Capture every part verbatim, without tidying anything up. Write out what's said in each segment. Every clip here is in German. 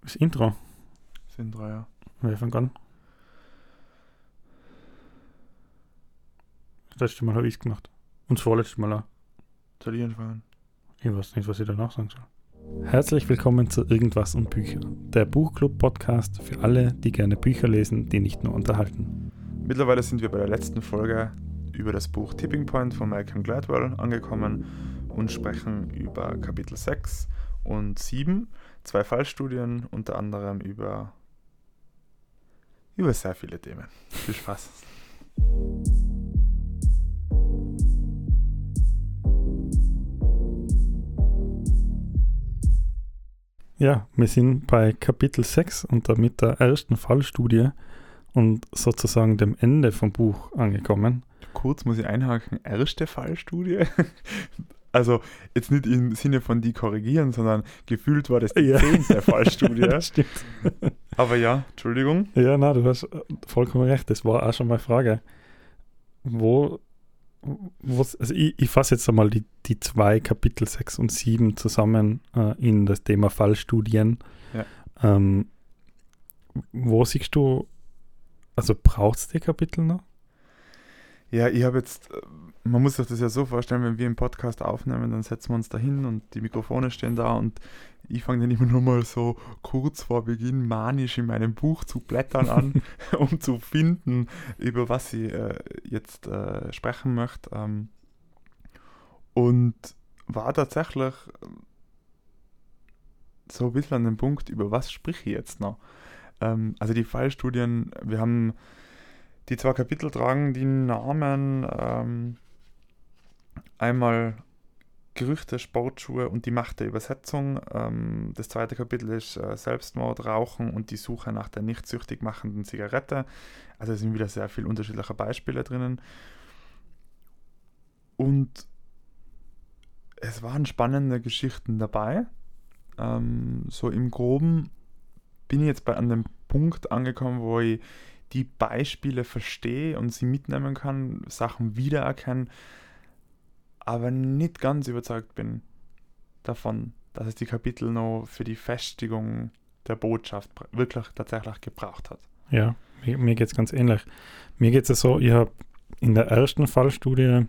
Das Intro. Das Intro, ja. Wer fängt an? Das letzte Mal habe ich es gemacht. Und das vorletzte Mal auch. Soll ich anfangen? Ich weiß nicht, was ich danach sagen soll. Herzlich willkommen zu Irgendwas und Bücher. Der Buchclub-Podcast für alle, die gerne Bücher lesen, die nicht nur unterhalten. Mittlerweile sind wir bei der letzten Folge über das Buch Tipping Point von Malcolm Gladwell angekommen und sprechen über Kapitel sechs und sieben, zwei Fallstudien, unter anderem über, über sehr viele Themen. Viel Spaß! Ja, wir sind bei Kapitel sechs und damit der ersten Fallstudie und sozusagen dem Ende vom Buch angekommen. Kurz muss ich einhaken, erste Fallstudie? Also jetzt nicht im Sinne von die korrigieren, sondern gefühlt war das die Ja. zehnte Fallstudie. Das stimmt. Aber ja, Entschuldigung. Ja, na, du hast vollkommen recht. Das war auch schon meine Frage. Wo, was, also ich, ich fasse jetzt einmal die, die zwei Kapitel sechs und sieben zusammen äh, in das Thema Fallstudien. Ja. Ähm, wo siehst du, also braucht es die Kapitel noch? Ja, ich habe jetzt, äh, man muss sich das ja so vorstellen, wenn wir einen Podcast aufnehmen, dann setzen wir uns da hin und die Mikrofone stehen da und ich fange dann immer nur mal so kurz vor Beginn manisch in meinem Buch zu blättern an, um zu finden, über was ich äh, jetzt äh, sprechen möchte. Ähm, und war tatsächlich so ein bisschen an dem Punkt, über was sprich ich jetzt noch. Ähm, also die Fallstudien, wir haben die zwei Kapitel tragen die Namen ähm, einmal Gerüchte, Sportschuhe und die Macht der Übersetzung. Ähm, das zweite Kapitel ist äh, Selbstmord, Rauchen und die Suche nach der nicht süchtig machenden Zigarette. Also es sind wieder sehr viele unterschiedliche Beispiele drinnen. Und es waren spannende Geschichten dabei. Ähm, so im Groben bin ich jetzt bei an dem Punkt angekommen, wo ich die Beispiele verstehe und sie mitnehmen kann, Sachen wiedererkennen, aber nicht ganz überzeugt bin davon, dass es die Kapitel noch für die Festigung der Botschaft wirklich tatsächlich gebraucht hat. Ja, mir, mir geht es ganz ähnlich. Mir geht es ja so, ich habe in der ersten Fallstudie,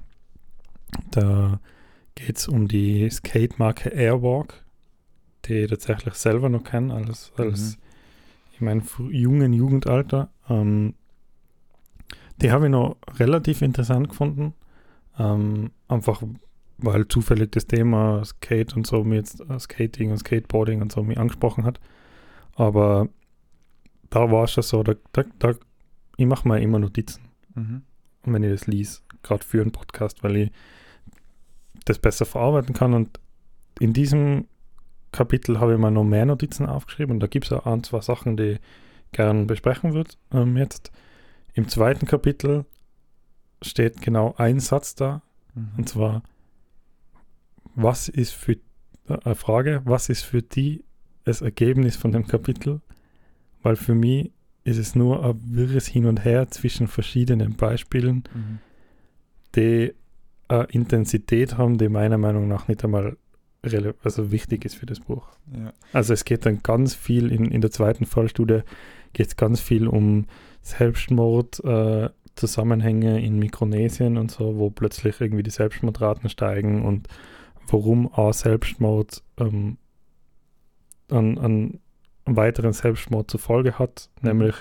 da geht es um die Skate-Marke Airwalk, die ich tatsächlich selber noch kenne, als, als Mhm. in meinem fr- jungen Jugendalter. Ähm, die habe ich noch relativ interessant gefunden. Ähm, einfach weil zufällig das Thema Skate und so mir jetzt äh, Skating und Skateboarding und so mich angesprochen hat. Aber da war es schon so, da, da, da, ich mache mir immer Notizen, Mhm. wenn ich das lese, gerade für einen Podcast, weil ich das besser verarbeiten kann. Und in diesem Kapitel habe ich mir noch mehr Notizen aufgeschrieben und da gibt es auch ein, zwei Sachen, die ich gern besprechen würde ähm, jetzt. Im zweiten Kapitel steht genau ein Satz da, Mhm. und zwar, was ist für, äh, eine Frage, was ist für die das Ergebnis von dem Kapitel? Weil für mich ist es nur ein wirres Hin und Her zwischen verschiedenen Beispielen, Mhm. die eine Intensität haben, die meiner Meinung nach nicht einmal rele- also wichtig ist für das Buch. Ja. Also es geht dann ganz viel, in, in der zweiten Fallstudie geht es ganz viel um Selbstmord, äh, Zusammenhänge in Mikronesien und so, wo plötzlich irgendwie die Selbstmordraten steigen und warum auch Selbstmord ähm, an, an einen weiteren Selbstmord zur Folge hat, Mhm. nämlich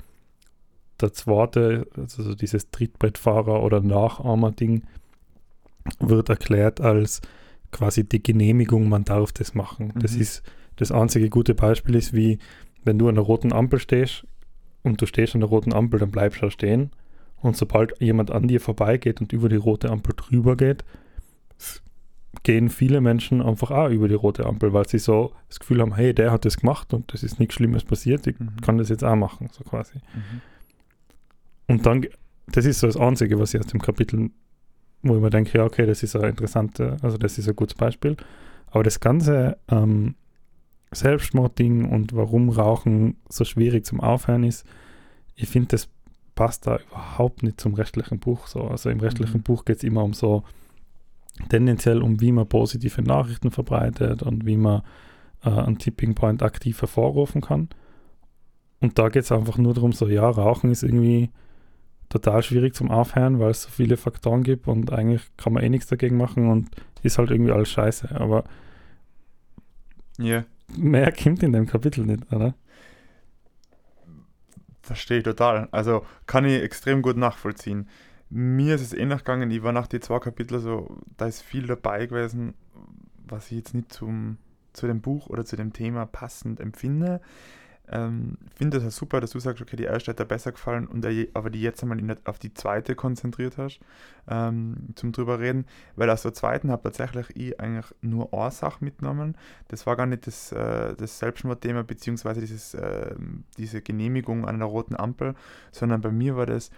der zweite, also dieses Trittbrettfahrer- oder Nachahmer-Ding, wird erklärt als quasi die Genehmigung, man darf das machen. Das Mhm. ist das einzige gute Beispiel ist, wie wenn du an der roten Ampel stehst und du stehst an der roten Ampel, dann bleibst du da stehen und sobald jemand an dir vorbeigeht und über die rote Ampel drüber geht, f- gehen viele Menschen einfach auch über die rote Ampel, weil sie so das Gefühl haben, hey, der hat das gemacht und das ist nichts Schlimmes passiert, ich Mhm. kann das jetzt auch machen, so quasi. Mhm. Und dann, ge- das ist so das Einzige, was ich aus dem Kapitel, wo ich mir denke, ja, okay, das ist ein interessantes, also das ist ein gutes Beispiel. Aber das ganze ähm, Selbstmordding und warum Rauchen so schwierig zum Aufhören ist, ich finde, das passt da überhaupt nicht zum restlichen Buch. So. Also im restlichen Mhm. Buch geht es immer um so, tendenziell um wie man positive Nachrichten verbreitet und wie man äh, einen Tipping Point aktiv hervorrufen kann. Und da geht es einfach nur darum, so, ja, Rauchen ist irgendwie total schwierig zum Aufhören, weil es so viele Faktoren gibt und eigentlich kann man eh nichts dagegen machen und ist halt irgendwie alles scheiße. Aber Ja. mehr kommt in dem Kapitel nicht, oder? Verstehe ich total. Also kann ich extrem gut nachvollziehen. Mir ist es ähnlich gegangen, ich war nach den zwei Kapiteln so, da ist viel dabei gewesen, was ich jetzt nicht zum, zu dem Buch oder zu dem Thema passend empfinde. Ähm, finde es super, dass du sagst, okay, die erste hat dir besser gefallen und der, aber die jetzt einmal in, auf die zweite konzentriert hast, ähm, zum drüber reden, weil aus der zweiten habe tatsächlich ich eigentlich nur eine Sache mitgenommen. Das war gar nicht das, äh, das Selbstmordthema beziehungsweise dieses, äh, diese Genehmigung an der roten Ampel, sondern bei mir war das,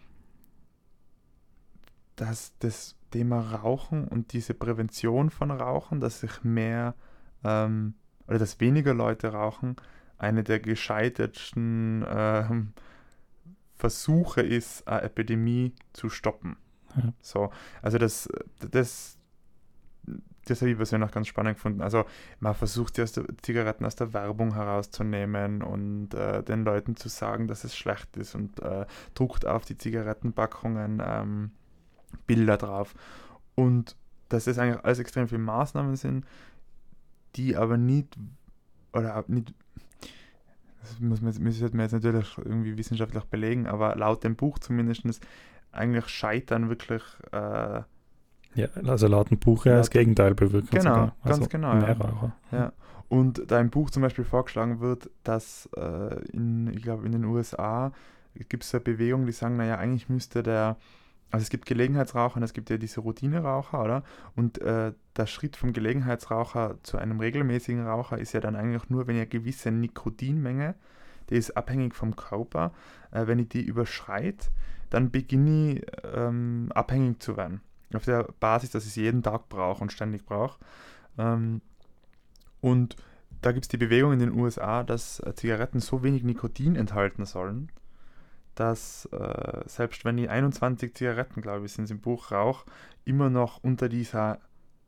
dass das Thema Rauchen und diese Prävention von Rauchen, dass sich mehr ähm, oder dass weniger Leute rauchen, eine der gescheitertsten ähm, Versuche ist, eine Epidemie zu stoppen. Ja. So, also das, das, das habe ich persönlich ganz spannend gefunden. Also man versucht die aus der, Zigaretten aus der Werbung herauszunehmen und äh, den Leuten zu sagen, dass es schlecht ist und äh, druckt auf die Zigarettenpackungen ähm, Bilder drauf. Und dass das eigentlich alles extrem viele Maßnahmen sind, die aber nicht, oder nicht, das muss man, müsste man jetzt natürlich irgendwie wissenschaftlich belegen, aber laut dem Buch zumindest eigentlich scheitern wirklich. Äh, ja, also laut dem Buch ja das Gegenteil bewirken. Genau, sogar. Also ganz genau. Mehr Ja. Raucher. Ja. Und da im Buch zum Beispiel vorgeschlagen wird, dass äh, in, ich glaube in den U S A gibt es eine Bewegung, die sagen, naja, eigentlich müsste der, also es gibt Gelegenheitsraucher und es gibt ja diese Routineraucher, oder? Und äh, der Schritt vom Gelegenheitsraucher zu einem regelmäßigen Raucher ist ja dann eigentlich nur, wenn ihr eine gewisse Nikotinmenge, die ist abhängig vom Körper, äh, wenn ich die überschreite, dann beginne ich ähm, abhängig zu werden. Auf der Basis, dass ich es jeden Tag brauche und ständig brauche. Ähm, und da gibt es die Bewegung in den U S A, dass äh, Zigaretten so wenig Nikotin enthalten sollen, dass äh, selbst wenn ich einundzwanzig Zigaretten, glaube ich, sind es im Buch, rauche, immer noch unter dieser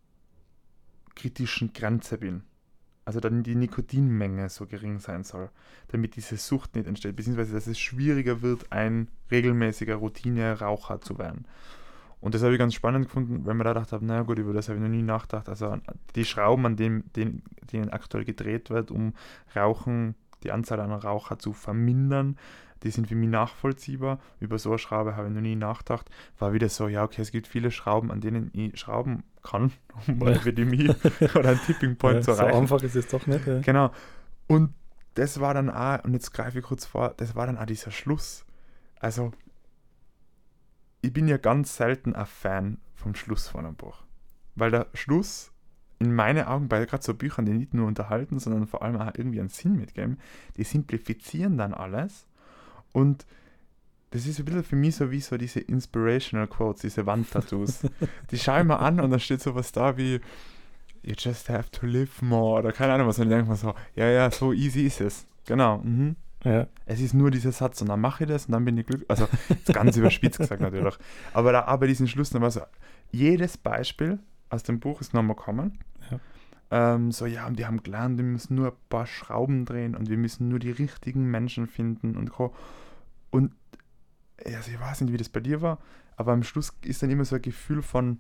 kritischen Grenze bin. Also dann die Nikotinmenge so gering sein soll, damit diese Sucht nicht entsteht, beziehungsweise dass es schwieriger wird, ein regelmäßiger Routine-Raucher zu werden. Und das habe ich ganz spannend gefunden, weil man da gedacht habe, naja gut, über das habe ich noch nie nachgedacht. Also die Schrauben, an dem, den, denen aktuell gedreht wird, um Rauchen, die Anzahl an Raucher zu vermindern, die sind für mich nachvollziehbar. Über so eine Schraube habe ich noch nie nachgedacht. War wieder so, ja okay, es gibt viele Schrauben, an denen ich schrauben kann, um eine Epidemie oder einen Tipping Point Ja, zu erreichen. So einfach ist es doch nicht. Ja. Genau. Und das war dann auch, und jetzt greife ich kurz vor, das war dann auch dieser Schluss. Also ich bin ja ganz selten ein Fan vom Schluss von einem Buch. Weil der Schluss, in meinen Augen, bei gerade so Büchern, die nicht nur unterhalten, sondern vor allem auch irgendwie einen Sinn mitgeben, die simplifizieren dann alles. Und das ist ein bisschen für mich so wie so diese Inspirational Quotes, diese Wandtattoos. Die schaue ich mir an und da steht sowas da wie You just have to live more oder keine Ahnung was. Und ich denke mir so, ja, ja, so easy ist es. Genau. Mhm. Ja. Es ist nur dieser Satz und dann mache ich das und dann bin ich glücklich. Also, jetzt ganz überspitzt gesagt natürlich. Aber da aber diesen Schluss noch mal so, jedes Beispiel aus dem Buch ist nochmal kommen. Ja. Ähm, so, ja, und wir haben gelernt, wir müssen nur ein paar Schrauben drehen und wir müssen nur die richtigen Menschen finden und co. Und also ich weiß nicht, wie das bei dir war, aber am Schluss ist dann immer so ein Gefühl von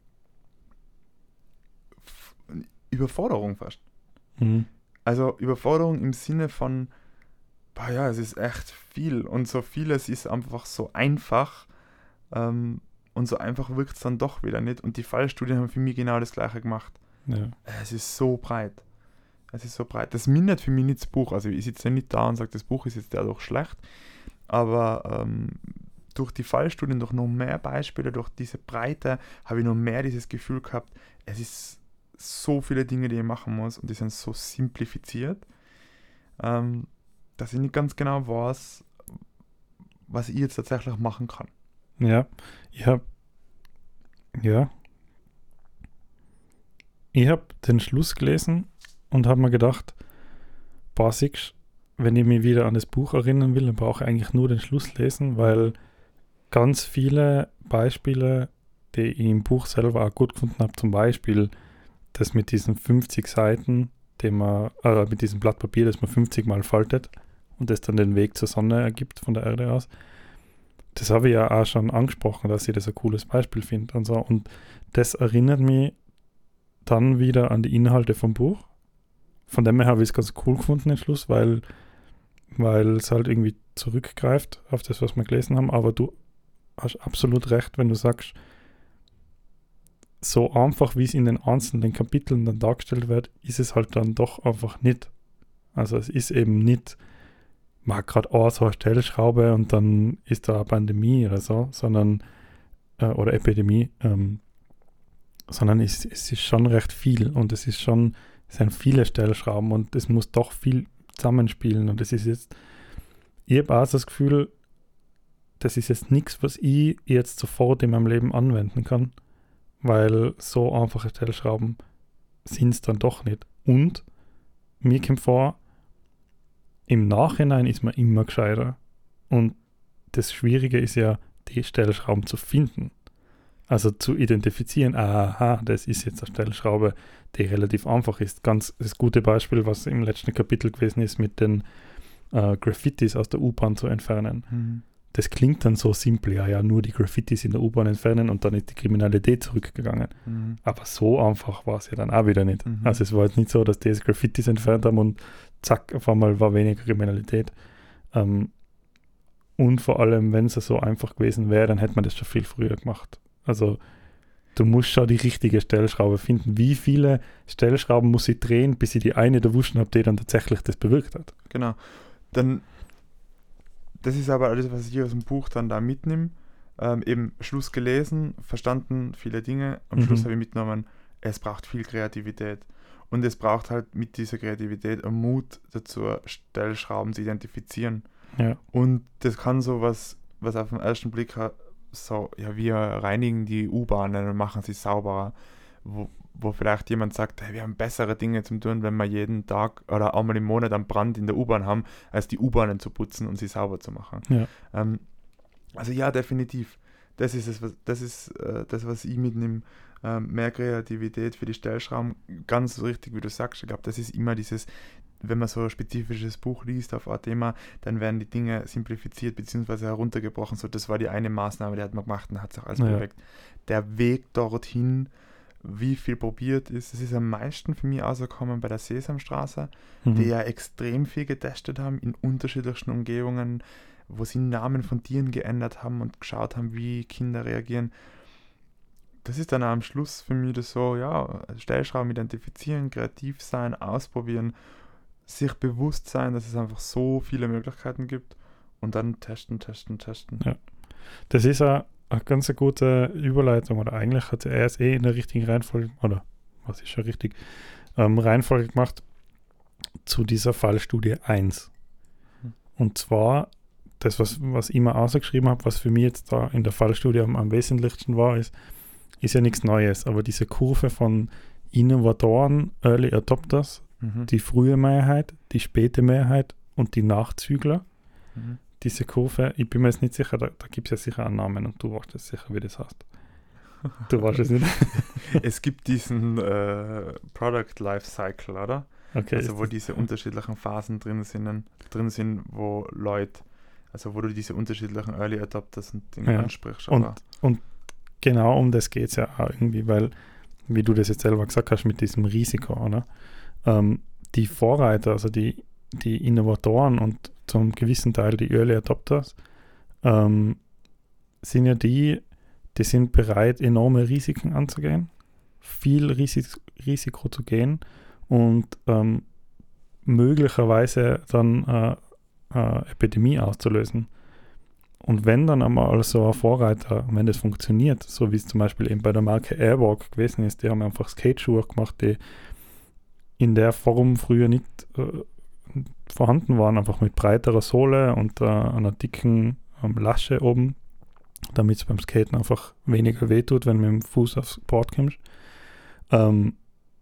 F- Überforderung fast. Mhm. Also Überforderung im Sinne von boah, ja, es ist echt viel und so vieles ist einfach so einfach ähm, und so einfach wirkt es dann doch wieder nicht und die Fallstudien haben für mich genau das gleiche gemacht. Ja. Es ist so breit. Es ist so breit. Das mindert für mich nicht das Buch. Also ich sitze ja nicht da und sage, das Buch ist jetzt dadurch schlecht, aber ähm, durch die Fallstudien, durch noch mehr Beispiele, durch diese Breite habe ich noch mehr dieses Gefühl gehabt, es ist so viele Dinge, die ich machen muss und die sind so simplifiziert, ähm, dass ich nicht ganz genau weiß, was ich jetzt tatsächlich machen kann. Ja, ich habe ja, ich habe den Schluss gelesen und habe mir gedacht, basisch, wenn ich mich wieder an das Buch erinnern will, dann brauche ich eigentlich nur den Schluss lesen, weil ganz viele Beispiele, die ich im Buch selber auch gut gefunden habe, zum Beispiel das mit diesen fünfzig Seiten, den man, äh, mit diesem Blatt Papier, das man fünfzig Mal faltet und das dann den Weg zur Sonne ergibt von der Erde aus. Das habe ich ja auch schon angesprochen, dass ich das ein cooles Beispiel finde und so. Und das erinnert mich dann wieder an die Inhalte vom Buch. Von dem her habe ich es ganz cool gefunden, den Schluss, weil, weil es halt irgendwie zurückgreift auf das, was wir gelesen haben. Aber du hast absolut recht, wenn du sagst, so einfach, wie es in den einzelnen Kapiteln dann dargestellt wird, ist es halt dann doch einfach nicht. Also es ist eben nicht, mal gerade oh, so eine Stellschraube und dann ist da eine Pandemie oder so, sondern, äh, oder Epidemie, ähm, sondern es, es ist schon recht viel und es ist schon, es sind viele Stellschrauben und es muss doch viel zusammenspielen und es ist jetzt, ich habe auch das Gefühl, das ist jetzt nichts, was ich jetzt sofort in meinem Leben anwenden kann, weil so einfache Stellschrauben sind es dann doch nicht. Und mir kommt vor, im Nachhinein ist man immer gescheiter. Und das Schwierige ist ja, die Stellschrauben zu finden. Also zu identifizieren, aha, das ist jetzt eine Stellschraube, die relativ einfach ist. Ganz das gute Beispiel, was im letzten Kapitel gewesen ist, mit den äh, Graffitis aus der U-Bahn zu entfernen. Mhm. Das klingt dann so simpel, ja, ja, nur die Graffitis in der U-Bahn entfernen und dann ist die Kriminalität zurückgegangen. Mhm. Aber so einfach war es ja dann auch wieder nicht. Mhm. Also es war jetzt nicht so, dass die jetzt Graffitis entfernt haben und zack, auf einmal war weniger Kriminalität. Ähm, und vor allem, wenn es so einfach gewesen wäre, dann hätte man das schon viel früher gemacht. Also du musst schon die richtige Stellschraube finden. Wie viele Stellschrauben muss ich drehen, bis ich die eine erwischen habe, die dann tatsächlich das bewirkt hat? Genau. Dann das ist aber alles, was ich aus dem Buch dann da mitnehme. Ähm, eben Schluss gelesen, verstanden viele Dinge. Am mhm. Schluss habe ich mitgenommen, es braucht viel Kreativität. Und es braucht halt mit dieser Kreativität einen Mut dazu, Stellschrauben zu identifizieren. Ja. Und das kann so was, was auf den ersten Blick so, ja, wir reinigen die U-Bahnen und machen sie sauberer. Wo, wo vielleicht jemand sagt, hey, wir haben bessere Dinge zu tun, wenn wir jeden Tag oder einmal im Monat einen Brand in der U-Bahn haben, als die U-Bahnen zu putzen und sie sauber zu machen. Ja. Ähm, also ja, definitiv. Das ist, es, was, das, ist äh, das, was ich mitnehme. Ähm, mehr Kreativität für die Stellschrauben. Ganz so richtig, wie du sagst. Ich glaube, das ist immer dieses, wenn man so ein spezifisches Buch liest auf ein Thema, dann werden die Dinge simplifiziert bzw. heruntergebrochen. So, das war die eine Maßnahme, die hat man gemacht und hat es auch alles ja. perfekt. Der Weg dorthin, wie viel probiert ist. Es ist am meisten für mich rausgekommen bei der Sesamstraße, mhm. die ja extrem viel getestet haben in unterschiedlichsten Umgebungen, wo sie Namen von Tieren geändert haben und geschaut haben, wie Kinder reagieren. Das ist dann am Schluss für mich das so, ja, Stellschrauben identifizieren, kreativ sein, ausprobieren, sich bewusst sein, dass es einfach so viele Möglichkeiten gibt und dann testen, testen, testen. Ja, das ist auch eine ganz gute Überleitung, oder eigentlich hat er es eh in der richtigen Reihenfolge, oder was ist schon richtig, ähm, Reihenfolge gemacht zu dieser Fallstudie eins. Hm. Und zwar, das, was, was ich mir ausgeschrieben habe, was für mich jetzt da in der Fallstudie am, am wesentlichsten war, ist, ist ja nichts Neues, aber diese Kurve von Innovatoren, Early Adopters, mhm. die frühe Mehrheit, die späte Mehrheit und die Nachzügler, mhm. diese Kurve, ich bin mir jetzt nicht sicher, da, da gibt es ja sicher einen Namen und du weißt jetzt sicher, wie das heißt. Du weißt es nicht. Es gibt diesen äh, Product Life Cycle, oder? Okay, also wo diese unterschiedlichen Phasen drin sind, drin sind, wo Leute, also wo du diese unterschiedlichen Early Adopters und Dinge ja. ansprichst. Und, und genau um das geht es ja auch irgendwie, weil, wie du das jetzt selber gesagt hast, mit diesem Risiko, oder? Ähm, die Vorreiter, also die, die Innovatoren und zum gewissen Teil die Early Adopters, ähm, sind ja die, die sind bereit, enorme Risiken anzugehen, viel Risik- Risiko zu gehen und ähm, möglicherweise dann äh, äh, Epidemie auszulösen. Und wenn dann einmal so ein Vorreiter, wenn das funktioniert, so wie es zum Beispiel eben bei der Marke Airwalk gewesen ist, die haben einfach Skateschuhe gemacht, die in der Form früher nicht äh, vorhanden waren, einfach mit breiterer Sohle und äh, einer dicken ähm, Lasche oben, damit es beim Skaten einfach weniger wehtut, wenn du mit dem Fuß aufs Board kommst. Ähm,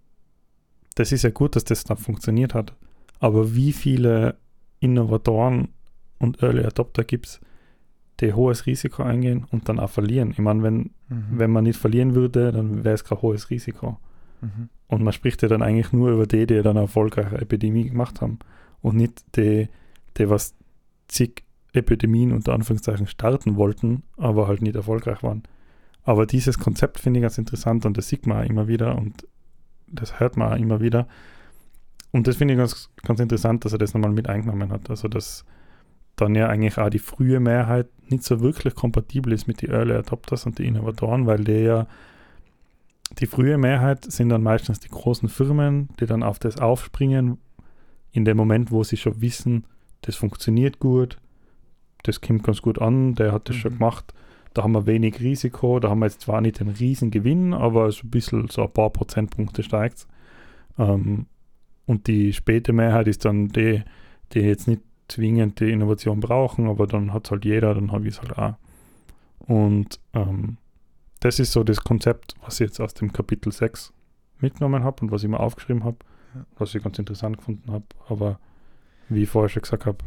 das ist ja gut, dass das dann funktioniert hat. Aber wie viele Innovatoren und Early Adopter gibt es, die hohes Risiko eingehen und dann auch verlieren? Ich meine, wenn, mhm. wenn man nicht verlieren würde, dann wäre es kein hohes Risiko. Mhm. Und man spricht ja dann eigentlich nur über die, die dann eine erfolgreiche Epidemie gemacht haben. Und nicht die, die was zig Epidemien unter Anführungszeichen starten wollten, aber halt nicht erfolgreich waren. Aber dieses Konzept finde ich ganz interessant und das sieht man auch immer wieder und das hört man auch immer wieder. Und das finde ich ganz, ganz interessant, dass er das nochmal mit eingenommen hat. Also, dass dann ja eigentlich auch die frühe Mehrheit nicht so wirklich kompatibel ist mit den Early Adopters und den Innovatoren, weil die ja, die frühe Mehrheit sind dann meistens die großen Firmen, die dann auf das aufspringen, in dem Moment, wo sie schon wissen, das funktioniert gut, das kommt ganz gut an, der hat das Mhm. schon gemacht, da haben wir wenig Risiko, da haben wir jetzt zwar nicht den riesen Gewinn, aber so ein bisschen, so ein paar Prozentpunkte steigt ähm, und die späte Mehrheit ist dann die, die jetzt nicht zwingend die Innovation brauchen, aber dann hat es halt jeder, dann habe ich es halt auch. Und ähm, das ist so das Konzept, was ich jetzt aus dem Kapitel sechs mitgenommen habe und was ich mir aufgeschrieben habe, Ja. was ich ganz interessant gefunden habe. Aber wie ich vorher schon gesagt habe,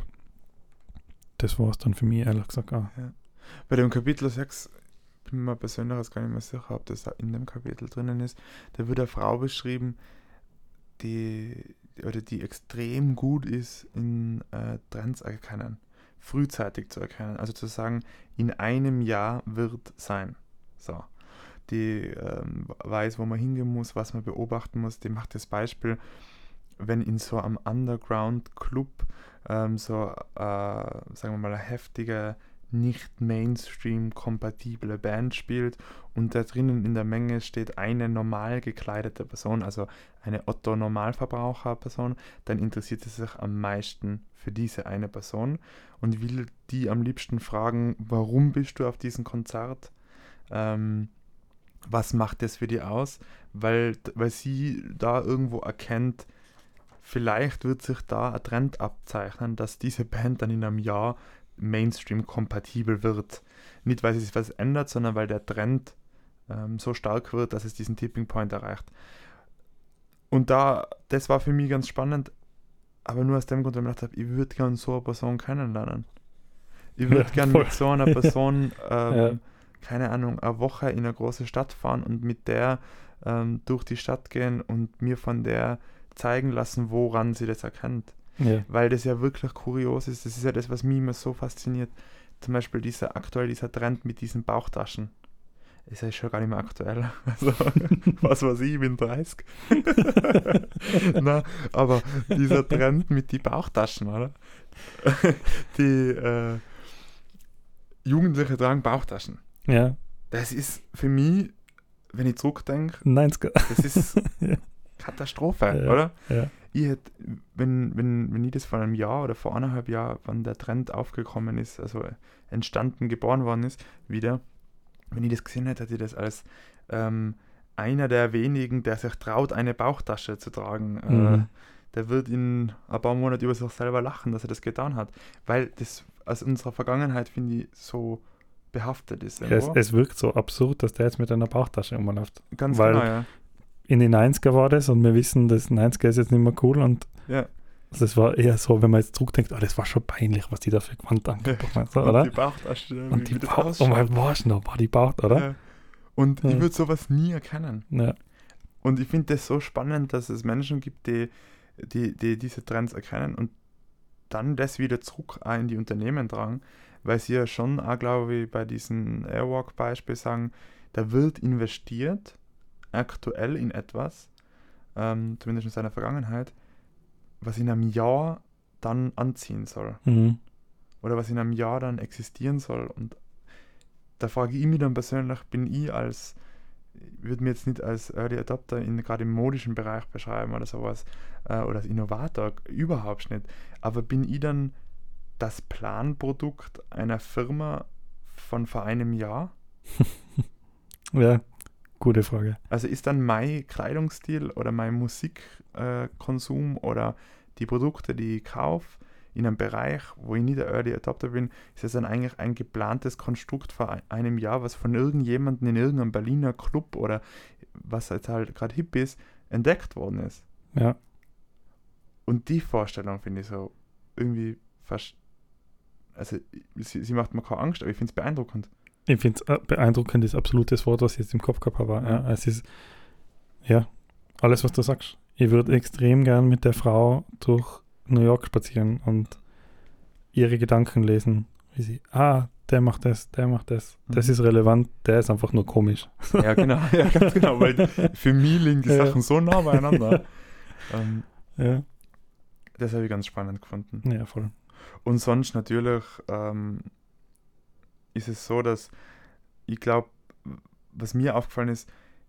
das war es dann für mich ehrlich gesagt auch. Bei dem Kapitel sechs bin mir persönlich jetzt gar nicht mehr sicher, ob das auch in dem Kapitel drinnen ist. Da wird eine Frau beschrieben, die, oder die extrem gut ist in äh, Trends erkennen, frühzeitig zu erkennen. Also zu sagen, in einem Jahr wird sein. So. Die ähm, weiß, wo man hingehen muss, was man beobachten muss. Die macht das Beispiel, wenn in so einem Underground-Club ähm, so, äh, sagen wir mal, eine heftige, nicht Mainstream-kompatible Band spielt und da drinnen in der Menge steht eine normal gekleidete Person, also eine Otto-Normalverbraucher-Person, dann interessiert sie sich am meisten für diese eine Person und will die am liebsten fragen, warum bist du auf diesem Konzert? Ähm, was macht das für die aus? Weil, weil sie da irgendwo erkennt, vielleicht wird sich da ein Trend abzeichnen, dass diese Band dann in einem Jahr Mainstream-kompatibel wird. Nicht, weil sich was ändert, sondern weil der Trend ähm, so stark wird, dass es diesen Tipping Point erreicht. Und da, das war für mich ganz spannend, aber nur aus dem Grund, weil ich mir gedacht habe, ich würde gerne so eine Person kennenlernen. Ich würde Ja, gerne voll. mit so einer Person, ähm, Ja. keine Ahnung, eine Woche in eine große Stadt fahren und mit der ähm, durch die Stadt gehen und mir von der zeigen lassen, woran sie das erkennt. Ja. Weil das ja wirklich kurios ist. Das ist ja das, was mich immer so fasziniert. Zum Beispiel dieser aktuell dieser Trend mit diesen Bauchtaschen. Ist ja schon gar nicht mehr aktuell. Also, was weiß ich, ich bin dreißig. Na, aber dieser Trend mit den Bauchtaschen, oder? Die äh, Jugendliche tragen Bauchtaschen. Ja. Das ist für mich, wenn ich zurückdenke, neunziger. das ist Ja. Katastrophe, Ja. oder? Ja. Ich hätte, wenn, wenn, wenn ich das vor einem Jahr oder vor eineinhalb Jahren, wann der Trend aufgekommen ist, also entstanden, geboren worden ist, wieder, wenn ich das gesehen hätte, hätte ich das als ähm, einer der wenigen, der sich traut, eine Bauchtasche zu tragen. Mhm. Äh, der wird in ein paar Monaten über sich selber lachen, dass er das getan hat. Weil das aus unserer Vergangenheit, finde ich, so behaftet ist. Ja, es, irgendwo. es wirkt so absurd, dass der jetzt mit einer Bauchtasche rumläuft. Ganz weil- genau, ja. In den neunziger war das und wir wissen, das neunziger ist jetzt nicht mehr cool und ja. also es war eher so, wenn man jetzt zurückdenkt, oh, das war schon peinlich, was die da für Gewand angebracht haben, so, Und oder? die Bauchtasche, wie- Und die wie das Bauch, oh ausschaut. mein, war's noch, war die Bauch, oder? Ja. Und Ja. ich würde sowas nie erkennen. Ja. Und ich finde das so spannend, dass es Menschen gibt, die, die, die diese Trends erkennen und dann das wieder zurück auch in die Unternehmen tragen, weil sie ja schon auch, glaube ich, bei diesem Airwalk-Beispiel sagen, da wird investiert aktuell in etwas, ähm, zumindest in seiner Vergangenheit, was in einem Jahr dann anziehen soll. Mhm. Oder was in einem Jahr dann existieren soll. Und da frage ich mich dann persönlich, bin ich als, ich würde mir jetzt nicht als Early Adopter in, gerade im modischen Bereich beschreiben oder sowas, äh, oder als Innovator, überhaupt nicht. Aber bin ich dann das Planprodukt einer Firma von vor einem Jahr? Ja, gute Frage. Also ist dann mein Kleidungsstil oder mein Musikkonsum äh, oder die Produkte, die ich kaufe, in einem Bereich, wo ich nicht der Early Adopter bin, ist das dann eigentlich ein geplantes Konstrukt vor einem Jahr, was von irgendjemandem in irgendeinem Berliner Club oder was jetzt halt gerade hip ist, entdeckt worden ist. Ja. Und die Vorstellung finde ich so irgendwie fast, also sie, sie macht mir keine Angst, aber ich finde es beeindruckend. Ich finde es beeindruckend, das absolute Wort, was ich jetzt im Kopf gehabt habe. Ja, es ist, ja, alles, was du sagst. Ich würde extrem gern mit der Frau durch New York spazieren und ihre Gedanken lesen. Wie sie, ah, der macht das, der macht das. Mhm. Das ist relevant, der ist einfach nur komisch. Ja, genau, ja, ganz genau, weil für mich liegen die Ja. Sachen so nah beieinander. ähm, Ja, das habe ich ganz spannend gefunden. ja, voll. Und sonst natürlich ähm, ist es so, dass ich glaube, was mir aufgefallen ist,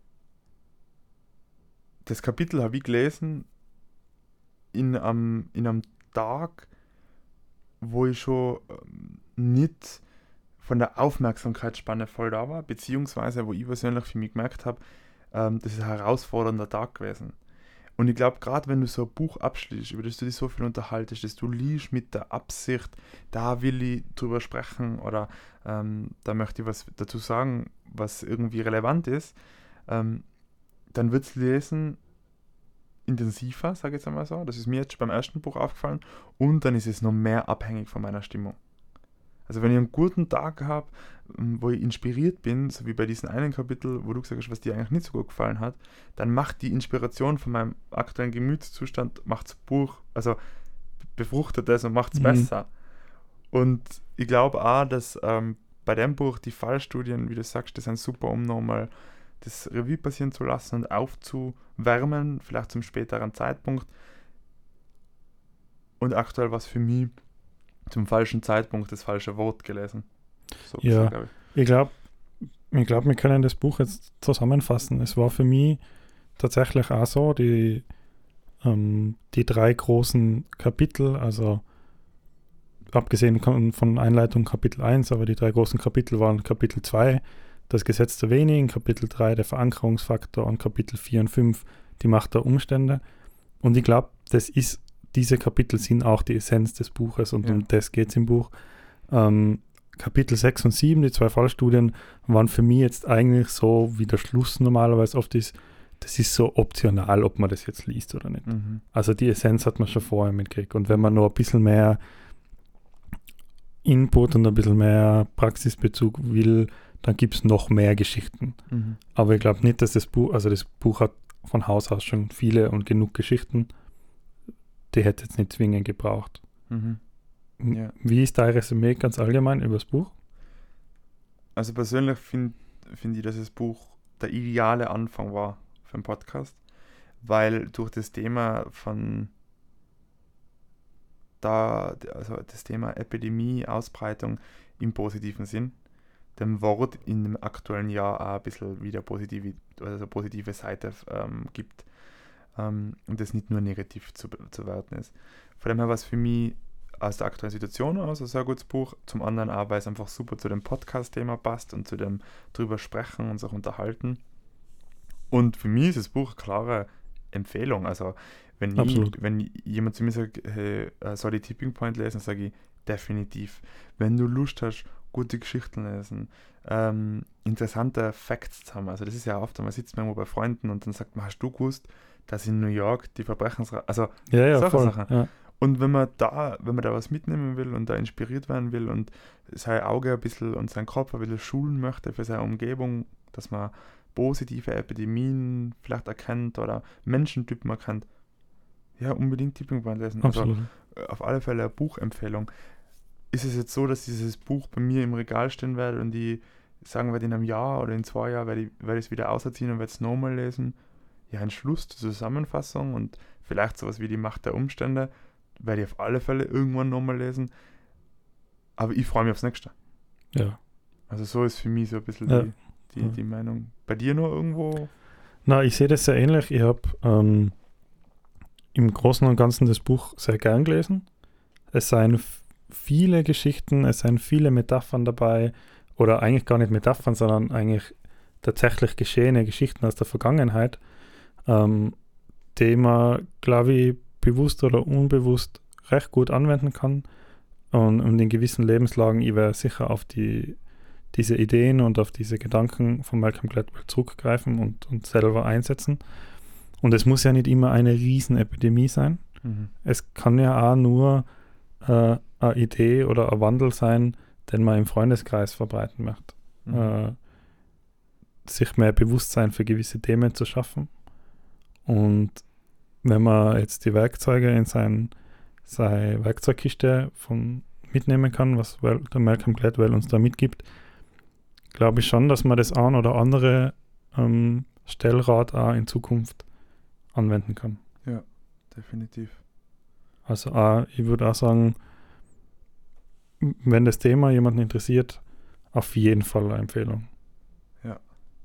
das Kapitel habe ich gelesen in einem, in einem Tag, wo ich schon ähm, nicht von der Aufmerksamkeitsspanne voll da war, beziehungsweise wo ich persönlich für mich gemerkt habe, ähm, das ist ein herausfordernder Tag gewesen. Und ich glaube, gerade wenn du so ein Buch abschließt, über das du dich so viel unterhaltest, dass du liest mit der Absicht, da will ich drüber sprechen oder ähm, da möchte ich was dazu sagen, was irgendwie relevant ist, ähm, dann wird es lesen intensiver, sage ich jetzt einmal so. Das ist mir jetzt beim ersten Buch aufgefallen. Und dann ist es noch mehr abhängig von meiner Stimmung. Also wenn ich einen guten Tag habe, wo ich inspiriert bin, so wie bei diesem einen Kapitel, wo du gesagt hast, was dir eigentlich nicht so gut gefallen hat, dann macht die Inspiration von meinem aktuellen Gemütszustand, macht das Buch, also befruchtet das und macht es Mhm. besser. Und ich glaube auch, dass ähm, bei dem Buch die Fallstudien, wie du sagst, das sind super, um nochmal das Revue passieren zu lassen und aufzuwärmen, vielleicht zum späteren Zeitpunkt. Und aktuell war es für mich zum falschen Zeitpunkt das falsche Wort gelesen. So Ja. glaube ich. Ich glaube, ich glaub, wir können das Buch jetzt zusammenfassen. Es war für mich tatsächlich auch so, die, ähm, die drei großen Kapitel, also abgesehen von, von Einleitung Kapitel eins, aber die drei großen Kapitel waren Kapitel zwei, das Gesetz der Wenigen, Kapitel drei, der Verankerungsfaktor und Kapitel vier und fünf, die Macht der Umstände. Und ich glaube, das ist, diese Kapitel sind auch die Essenz des Buches und Ja. um das geht es im Buch. Ähm, Kapitel sechs und sieben, die zwei Fallstudien, waren für mich jetzt eigentlich so, wie der Schluss normalerweise oft ist, das ist so optional, ob man das jetzt liest oder nicht. Mhm. Also die Essenz hat man schon vorher mitgekriegt. Und wenn man noch ein bisschen mehr Input und ein bisschen mehr Praxisbezug will, dann gibt es noch mehr Geschichten. Mhm. Aber ich glaube nicht, dass das Buch, also das Buch hat von Haus aus schon viele und genug Geschichten, die hätte jetzt nicht zwingend gebraucht. Mhm. M- Ja. Wie ist dein Resümee ganz allgemein über das Buch? Also persönlich finde find ich, dass das Buch der ideale Anfang war für einen Podcast, weil durch das Thema von da, also das Thema Epidemie, Ausbreitung im positiven Sinn, dem Wort in dem aktuellen Jahr auch ein bisschen wieder positive, also positive Seite ähm, gibt ähm, und das nicht nur negativ zu, zu werten ist. Von dem her war es für mich aus der aktuellen Situation aus ein sehr gutes Buch, zum anderen auch, weil es einfach super zu dem Podcast-Thema passt und zu dem drüber sprechen und sich unterhalten. Und für mich ist das Buch eine klare Empfehlung. Also wenn, ich, Absolut. wenn jemand zu mir sagt, hey, äh, soll ich Tipping Point lesen, sage ich definitiv. Wenn du Lust hast, gute Geschichten lesen, ähm, interessante Facts zu haben. Also das ist ja oft, man sitzt manchmal bei Freunden und dann sagt man, hast du gewusst, dass in New York die Verbrechensrate, also Ja, ja, solche voll. Sachen. Ja. Und wenn man da, wenn man da was mitnehmen will und da inspiriert werden will und sein Auge ein bisschen und sein Kopf ein bisschen schulen möchte für seine Umgebung, dass man positive Epidemien vielleicht erkennt oder Menschentypen erkennt, ja, unbedingt Tipping Point lesen. Absolut. Also auf alle Fälle eine Buchempfehlung. Ist es jetzt so, dass dieses Buch bei mir im Regal stehen werde und die sagen werde, in einem Jahr oder in zwei Jahren werde ich, werde ich es wieder ausziehen und werde es nochmal lesen? Ja, ein Schluss zur Zusammenfassung und vielleicht sowas wie die Macht der Umstände werde ich auf alle Fälle irgendwann nochmal lesen. Aber ich freue mich aufs Nächste. Ja. Also so ist für mich so ein bisschen Ja. die, die, Ja. die Meinung. Bei dir noch irgendwo? Na, ich sehe das sehr ähnlich. Ich habe ähm, im Großen und Ganzen das Buch sehr gern gelesen. Es seien f- viele Geschichten, es seien viele Metaphern dabei, oder eigentlich gar nicht Metaphern, sondern eigentlich tatsächlich geschehene Geschichten aus der Vergangenheit, ähm, die man, glaube ich, bewusst oder unbewusst recht gut anwenden kann. Und, und in gewissen Lebenslagen, ich werde sicher auf die, diese Ideen und auf diese Gedanken von Malcolm Gladwell zurückgreifen und, und selber einsetzen. Und es muss ja nicht immer eine Riesenepidemie sein. Mhm. Es kann ja auch nur äh, eine Idee oder ein Wandel sein, den man im Freundeskreis verbreiten möchte. Mhm. Äh, sich mehr Bewusstsein für gewisse Themen zu schaffen Und wenn man jetzt die Werkzeuge in sein, seine Werkzeugkiste von mitnehmen kann, was well, der Malcolm Gladwell uns da mitgibt, glaube ich schon, dass man das ein oder andere ähm, Stellrad auch in Zukunft anwenden kann. Ja, definitiv. Also auch, ich würde auch sagen, wenn das Thema jemanden interessiert, auf jeden Fall eine Empfehlung. Ja.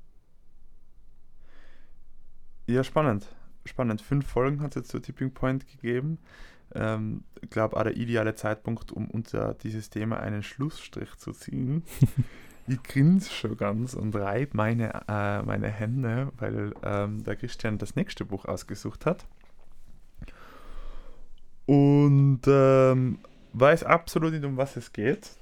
Ja, spannend. Spannend. Fünf Folgen hat es jetzt zu Tipping Point gegeben. Ähm, ich glaube, auch der ideale Zeitpunkt, um unter dieses Thema einen Schlussstrich zu ziehen. Ich grinse schon ganz und reibe meine, äh, meine Hände, weil ähm, der Christian das nächste Buch ausgesucht hat. Und ähm, weiß absolut nicht, um was es geht.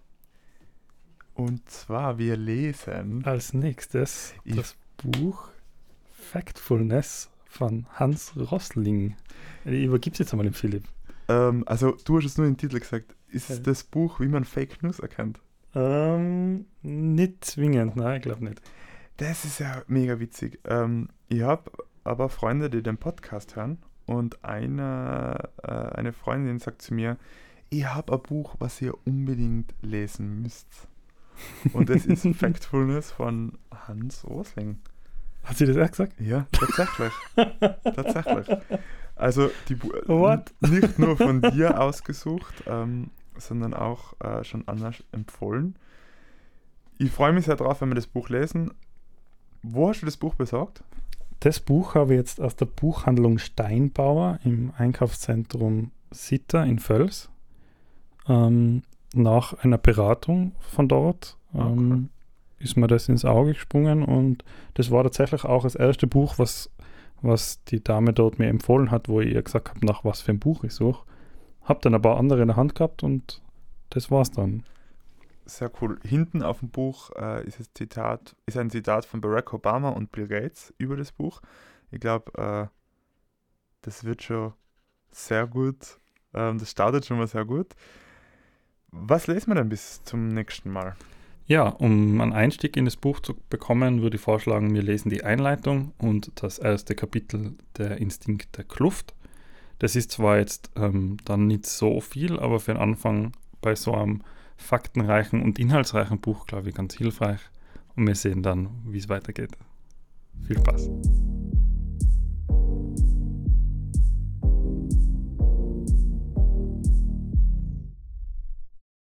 Und zwar, wir lesen Als nächstes Ich- das Buch Factfulness von Hans Rosling. Ich übergebe es jetzt einmal dem Philipp. Ähm, also, du hast es nur im Titel gesagt. Ist es Ja. das Buch, wie man Fake News erkennt? Ähm, nicht zwingend, nein, ich glaube nicht. Das ist ja mega witzig. Ähm, ich habe aber Freunde, die den Podcast hören, und eine, äh, eine Freundin sagt zu mir, ich habe ein Buch, was ihr unbedingt lesen müsst. Und das ist Factfulness von Hans Rosling. Hat sie das auch gesagt? Ja, tatsächlich. Tatsächlich. Also die Bu- What? nicht nur von dir ausgesucht, ähm, sondern auch äh, schon anders empfohlen. Ich freue mich sehr drauf, wenn wir das Buch lesen. Wo hast du das Buch besorgt? Das Buch habe ich jetzt aus der Buchhandlung Steinbauer im Einkaufszentrum Sitter in Völs. Ähm, nach einer Beratung von dort ähm, ist mir das ins Auge gesprungen und das war tatsächlich auch das erste Buch, was, was die Dame dort mir empfohlen hat, wo ich ihr gesagt habe, nach was für ein Buch ich suche. Habe dann ein paar andere in der Hand gehabt und das war's dann. Sehr cool. Hinten auf dem Buch äh, ist, das Zitat, ist ein Zitat von Barack Obama und Bill Gates über das Buch. Ich glaube, äh, das wird schon sehr gut. Ähm, das startet schon mal sehr gut. Was lesen wir denn bis zum nächsten Mal? Ja, um einen Einstieg in das Buch zu bekommen, würde ich vorschlagen, wir lesen die Einleitung und das erste Kapitel, der Instinkt der Kluft. Das ist zwar jetzt ähm, dann nicht so viel, aber für den Anfang bei so einem faktenreichen und inhaltsreichen Buch, glaube ich, ganz hilfreich. Und wir sehen dann, wie es weitergeht. Viel Spaß.